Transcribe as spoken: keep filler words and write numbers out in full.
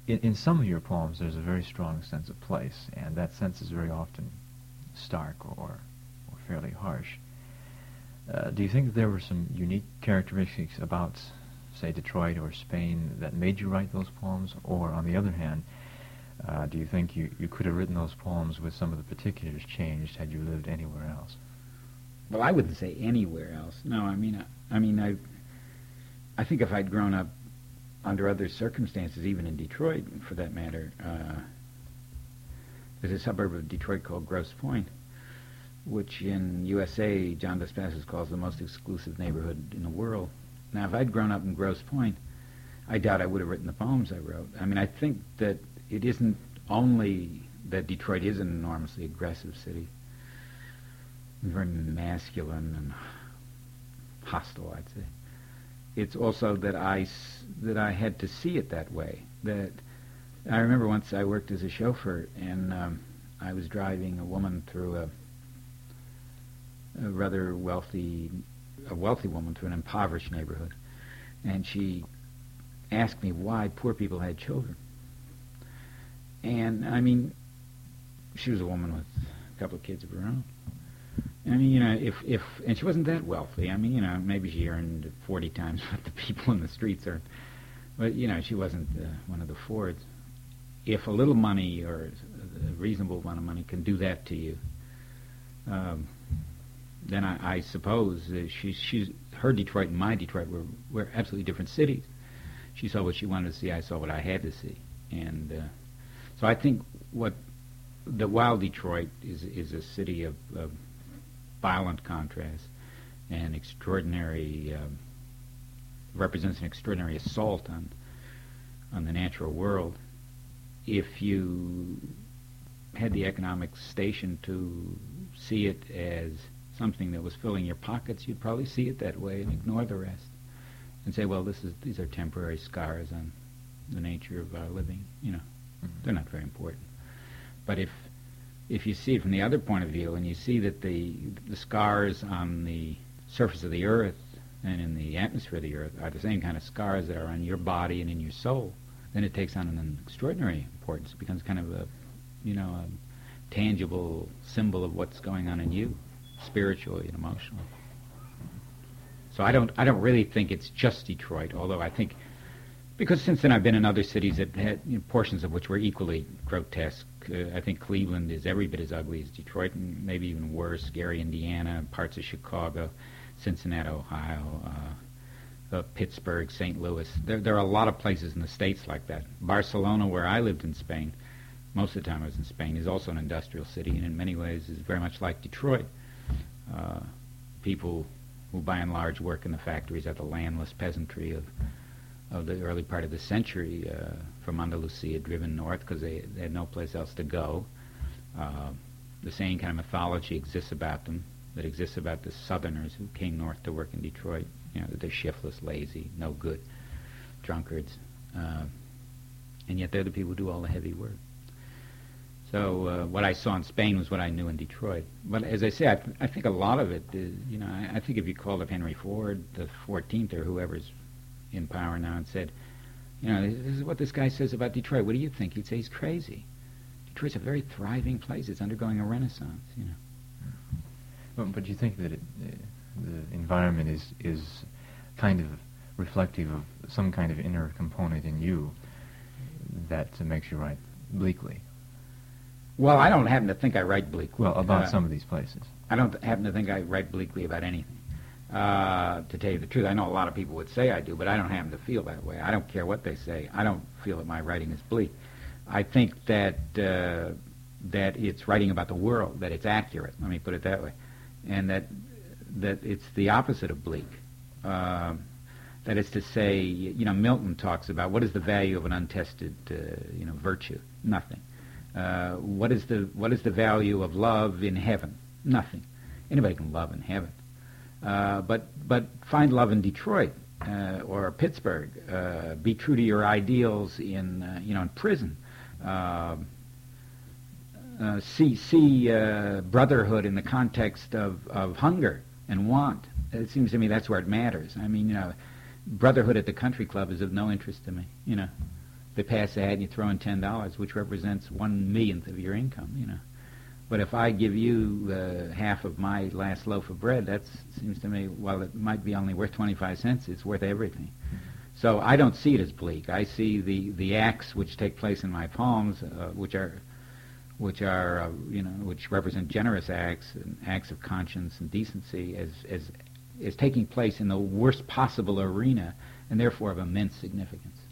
in, in some of your poems there's a very strong sense of place, and that sense is very often stark or, or fairly harsh. Uh, do you think that there were some unique characteristics about, say, Detroit or Spain that made you write those poems? Or, on the other hand, uh, do you think you, you could have written those poems with some of the particulars changed had you lived anywhere else? Well, I wouldn't say anywhere else. No, I mean, I, I mean, I, I think if I'd grown up under other circumstances, even in Detroit, for that matter, uh, there's a suburb of Detroit called Grosse Pointe, which in U S A, John Dos Passos calls the most exclusive neighborhood in the world. Now, if I'd grown up in Grosse Pointe, I doubt I would have written the poems I wrote. I mean, I think that it isn't only that Detroit is an enormously aggressive city, very masculine and hostile, I'd say. It's also that I, that I had to see it that way. That I remember once I worked as a chauffeur, and um, I was driving a woman through a a rather wealthy, a wealthy woman to an impoverished neighborhood, and she asked me why poor people had children. And I mean, she was a woman with a couple of kids of her own. And I mean, you know, if if and she wasn't that wealthy. I mean, you know, maybe she earned forty times what the people in the streets earned, but you know, she wasn't uh, one of the Fords. If a little money or a reasonable amount of money can do that to you, um, then I, I suppose uh, she, she's, her Detroit and my Detroit were, were absolutely different cities. She saw what she wanted to see, I saw what I had to see. And uh, so I think what the Wild Detroit is is a city of, of violent contrast and extraordinary, um, represents an extraordinary assault on, on the natural world. If you had the economic station to see it as something that was filling your pockets, you'd probably see it that way and ignore the rest and say, well, this is these are temporary scars on the nature of our living. You know, mm-hmm. They're not very important. But if if you see it from the other point of view, and you see that the the scars on the surface of the earth and in the atmosphere of the earth are the same kind of scars that are on your body and in your soul, then it takes on an extraordinary importance. It becomes kind of a, you know, a tangible symbol of what's going on in you, spiritually and emotionally. So I don't, I don't really think it's just Detroit, although I think, because since then I've been in other cities that had, you know, portions of which were equally grotesque. Uh, I think Cleveland is every bit as ugly as Detroit, and maybe even worse. Gary, Indiana, parts of Chicago, Cincinnati, Ohio, uh, uh, Pittsburgh, Saint Louis. There, there are a lot of places in the States like that. Barcelona, where I lived in Spain, most of the time I was in Spain, is also an industrial city, and in many ways is very much like Detroit. Uh, people who by and large work in the factories are the landless peasantry of of the early part of the century, uh, from Andalusia, driven north because they, they had no place else to go. Uh, the same kind of mythology exists about them that exists about the Southerners who came north to work in Detroit. You know, that they're shiftless, lazy, no good, drunkards, uh, and yet they're the people who do all the heavy work. So uh, what I saw in Spain was what I knew in Detroit. But as I say, I, th- I think a lot of it is, you know, I, I think if you called up Henry Ford, the fourteenth, or whoever's in power now, and said, you know, this is what this guy says about Detroit, what do you think? He'd say he's crazy. Detroit's a very thriving place. It's undergoing a renaissance, you know. Well, but you think that it, uh, the environment is, is kind of reflective of some kind of inner component in you that uh, makes you write bleakly? Well, I don't happen to think I write bleakly. Well, about uh, some of these places. I don't happen to think I write bleakly about anything. Uh, to tell you the truth, I know a lot of people would say I do, but I don't happen to feel that way. I don't care what they say. I don't feel that my writing is bleak. I think that uh, that it's writing about the world, that it's accurate. Let me put it that way, and that that it's the opposite of bleak. Uh, that is to say, you know, Milton talks about what is the value of an untested, uh, you know, virtue? Nothing. Uh, what is the what is the value of love in heaven? Nothing. Anybody can love in heaven. Uh, but but find love in Detroit uh, or Pittsburgh. Uh, be true to your ideals in uh, you know in prison. Uh, uh, see see uh, brotherhood in the context of, of hunger and want. It seems to me that's where it matters. I mean, you know, brotherhood at the country club is of no interest to me. You know, they pass the hat and you throw in ten dollars, which represents one millionth of your income, you know. But if I give you uh, half of my last loaf of bread, that seems to me, while it might be only worth twenty-five cents, it's worth everything. So I don't see it as bleak. I see the, the acts which take place in my palms, uh, which are, which are uh, you know, which represent generous acts and acts of conscience and decency, as as as taking place in the worst possible arena, and therefore of immense significance.